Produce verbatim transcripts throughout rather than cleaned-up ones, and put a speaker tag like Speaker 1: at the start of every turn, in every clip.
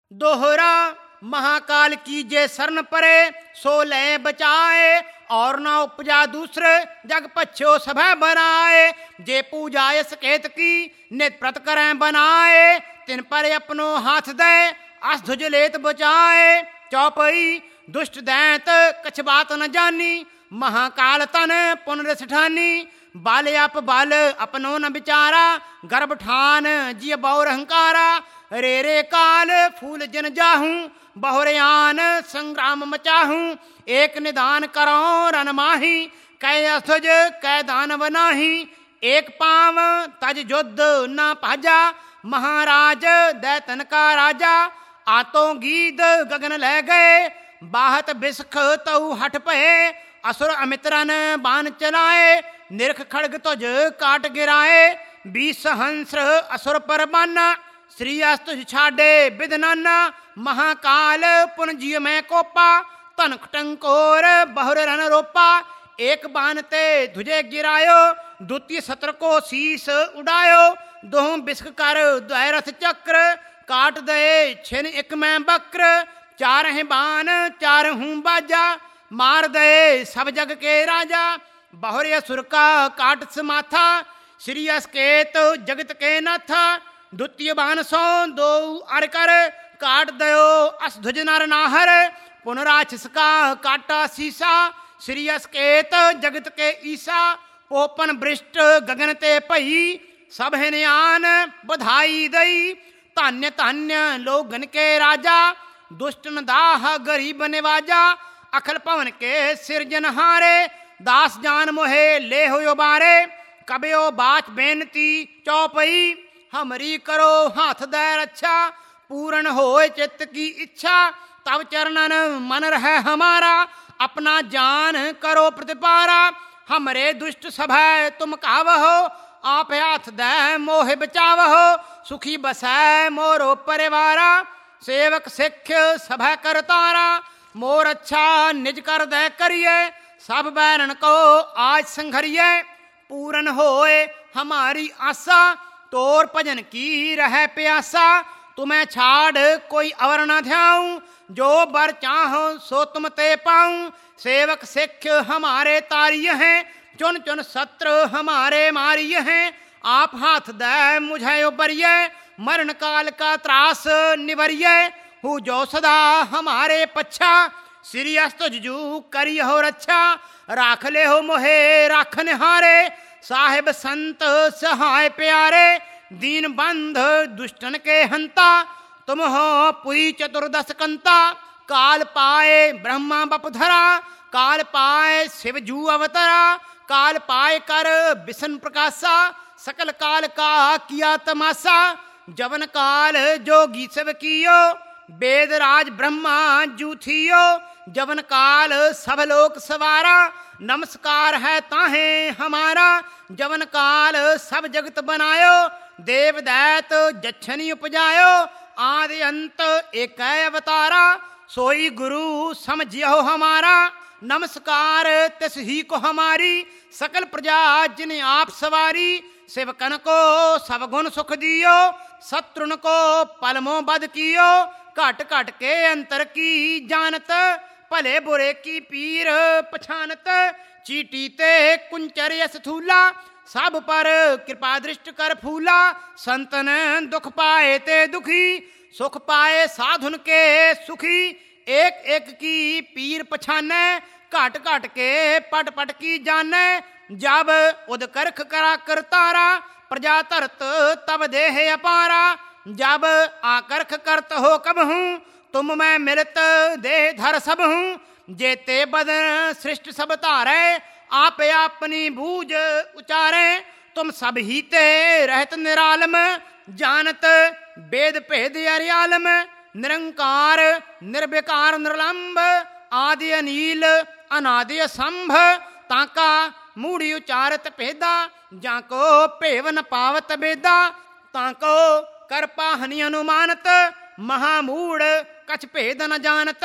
Speaker 1: दोहरा महाकाल की जे शरण परे, सो ले बचाए, और न उपजा दूसरे, जग पछो सभ बनाए। जे पूजा सकेत की, नित प्रत करें बनाए, तिन पर अपनो हाथ दे, अस ध्वज लेत बचाए। चौपई दुष्ट दैत कछ बात न जानी, महाकाल तन पुनरस ठानी। बाल अप बाल अपनो न विचारा, गर्भ ठान जिय बौर अहंकारा। रे रे काल फूल जन जाहूं, बहुरयान संग्राम मचाहूं। एक निदान करो रन माही, कै अध्वज कै दानव नाही। एक पाव तज युद्ध न भाजा, महाराज दैतन का राजा। आतो गीद गगन ले गए, बाहत बिस्ख तऊ हट पए। असुर अमित्रन बान चलाए, निरख खड़ग तुझ काट गिराए। बीस हंस असुर पर बाना, श्री अस्त छाडे बिद नाना। महाकाल पुन जिय में कोपा, तन टंकोर बहुर रन रोपा। एक बान ते ध्वजे गिरायो, द्वितीय सत्र को शीस उड़ायो। दोहों बिस्क कर द्वैरथ चक्र, काट दे छिन एक में बक्र। चार हैं बान चार हूं बाजा, मार दे सब जग के राजा। बहुर असुर का काट समाथा, श्री अस्केत जगत के नाथा। द्वितीय बान सो दो अर कर, काट दयो अस ध्वज नर नाहर। पुनराक्षस का काटा सीसा, श्री अस्केत जगत के ईसा। पोपन बृष्ट गगन ते पई, सब हिनयान बधाई दई। धान्य धान्य लोगन के राजा, दुष्ट न दाह गरीब निवाजा। अखल पवन के सिरजनहारे, दास जान मोहे ले हो बारे। कबयो बाच बेनती चौपई, हमरी करो हाथ दे रक्षा। पूर्ण होए चित्त की इच्छा, तब चरणन मन रहे हमारा। अपना जान करो प्रतिपारा, हमरे दुष्ट सभय तुम कावहो। आप हाथ दे मोह बचावहो, सुखी बसै मोरो परिवारा। सेवक सिख सभा कर तारा, मोर अच्छा निज कर दे करिए। सब बैरन को आज संघरिए, पूरन होए हमारी आशा। तोर भजन की रह प्यासा, तुम्हें छाड़ कोई अवर न ध्याऊं। जो बर चाहो सो तुम ते पाऊं। सेवक सिख हमारे तारिय हैं, चुन चुन सत्र हमारे मारिय हैं। आप हाथ दे मुझे उबरिए, मरण काल का त्रास निवरिए। हूँ जो सदा हमारे पच्छा, श्री अस्त जुजू करी हो रक्षा। राख ले हो मोहे राखन हारे, साहिब संत सहाय प्यारे। दीन बंध दुष्टन के हंता, तुम हो पुई चतुर्दश कंता। काल पाए ब्रह्मा बपधरा, काल पाए शिव जू अवतरा। काल पाए कर बिशन प्रकाशा, सकल काल का किया तमाशा। जवन काल जोगी सब कियो, वेद राज ब्रह्मा जू थियो। जवन काल सब लोक सवारा, नमस्कार है ताहे हमारा। जवन काल सब जगत बनायो, देव दैत जच्छनी उपजायो। आदि अंत एक अवतारा, सोई गुरु समझियो हमारा। नमस्कार तिस ही को हमारी, सकल प्रजा जिन आप सवारी। सेवकन को सब गुण सुख दियो, शत्रुन को पलमो बद कियो। घट घट के अंतर की जानत, भले बुरे की पीर पछानत। चीटी ते कुंचर यस थूला, सब पर कृपा दृष्ट कर फूला। संतन दुख पाए ते दुखी, सुख पाए साधुन के सुखी। एक एक की पीर पछाने, घट घट के पट पट की जाने। जब उद करख करा कर तारा, प्रजा तरत तब देह अपारा। जब आकर्ख करत हो कब हूँ, तुम मैं मिलत देह धर सब हूँ। जेते बदन सृष्ट सब तारे, आप अपनी बूझ उचारे। तुम सब ही ते रहत निरालम, जानत वेद भेद अरियालम। निरंकार निर्विकार निर्लंब, आदि अनील अनादि असंभ। ताका मूढ़ी उचारत भेदा, जाको भेव न पावत बेदा। ताको कर पाहनि अनुमानत, महामूढ़ कछ भेद न जानत।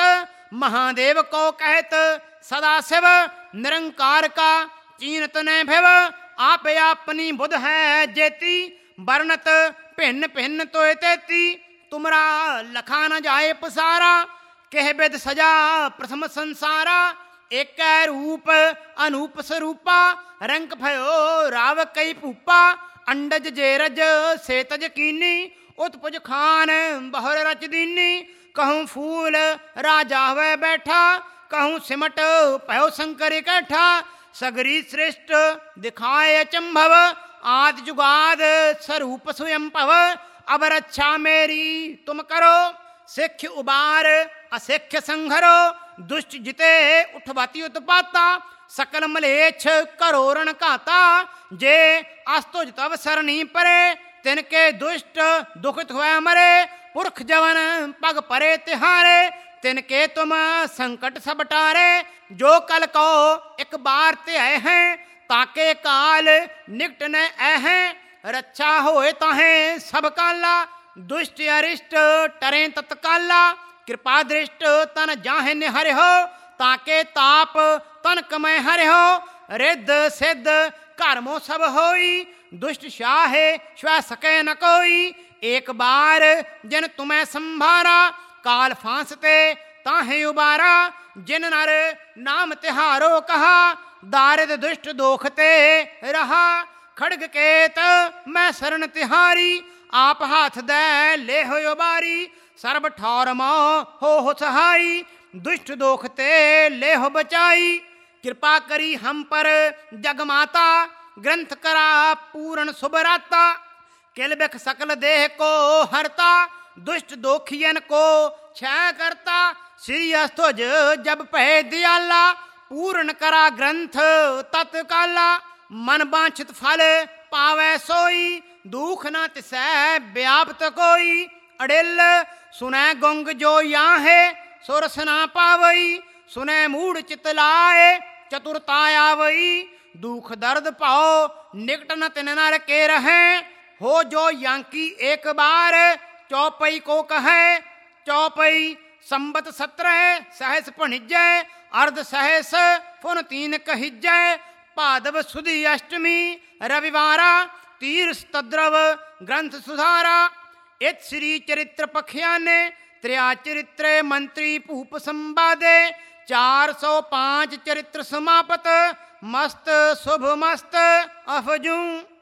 Speaker 1: महादेव को कहत सदा शिव, निरंकार का चीनत न भव। आप अपनी बुध है जेती, वर्णत भिन्न भिन्न तो तेती। तुमरा लखा न जाए पसारा। कह बेद सजा प्रथम संसारा, एक रूप अनूप स्वरूपा। रंग भयो राव कई भूपा, अंडज जेरज से तज कीनी। उत्पुज खान बहुर रच दीनी, कहूँ फूल राजा हुए बैठा। कहूँ सिमट भयो शंकर इकट्ठा, सगरी श्रेष्ठ दिखाए अचंभव। आदि जुगाद स्वरूप स्वयं पव, अब रक्षा मेरी तुम करो। सिख उबार असिख्य संघरो, दुष्ट जिते उठवाती उत्पाता। सकल मलेच्छ करो रण काता, जे अस्तुज तव सरणी परे। तिनके दुष्ट दुखित हुए मरे, पुरख जवन पग परे तिहारे। तिनके तुम संकट सब टारे, जो कल को एक बार ते आए हैं। ताके काल निकट न हैं, रक्षा होए ताहें सब काला। दुष्ट अरिष्ट टरें तत्काला, कृपा दृष्ट तन जाहे निहरे हो। ताके ताप तन कमय हरे हो, रिद्ध सिद्ध कर्मों सब होई। दुष्ट शाहे श्व सके न कोई, एक बार जिन तुम्हें संभारा। काल फांसते ताहे उबारा, जिन नर नाम तिहारो कहा। दारिद दुष्ट दोखते रहा, खड़ग केत मैं शरण तिहारी। आप हाथ दे ले हो उबारी, सर्ब ठौर मो हो हो सहाई। दुष्ट दोखते ले हो बचाई, कृपा करी हम पर जगमाता। ग्रंथ करा पूर्ण सुबराता, किलबिख सकल देह को हरता। दुष्ट दोखियन को क्षय करता, श्री अस्तुज जब पह दियाला। पूर्ण करा ग्रंथ तत्काला, मन वांछित फल पावै सोई। दुख न तिसै व्याप्त कोई, अडिल सुनै गुंग जो यहाँ है। सुरस ना पावई, सुनै मूढ़ चित लाए। चतुरता आवई, दुख दर्द पाओ निकट न तिन नर के रहे। हो जो यांकी एक बार, चौपई को कहे। चौपई संबत सत्रह सहस पणिजय, अर्ध सहस पुन तीन कहिजय। पादव सुदी अष्टमी रविवारा, तीर तद्रव ग्रंथ सुधारा। इत श्री चरित्र पखियाने, त्रिया चरित्र मंत्री भूप संवादे। चार सौ पांच चरित्र समापत, मस्त शुभ मस्त अफजू।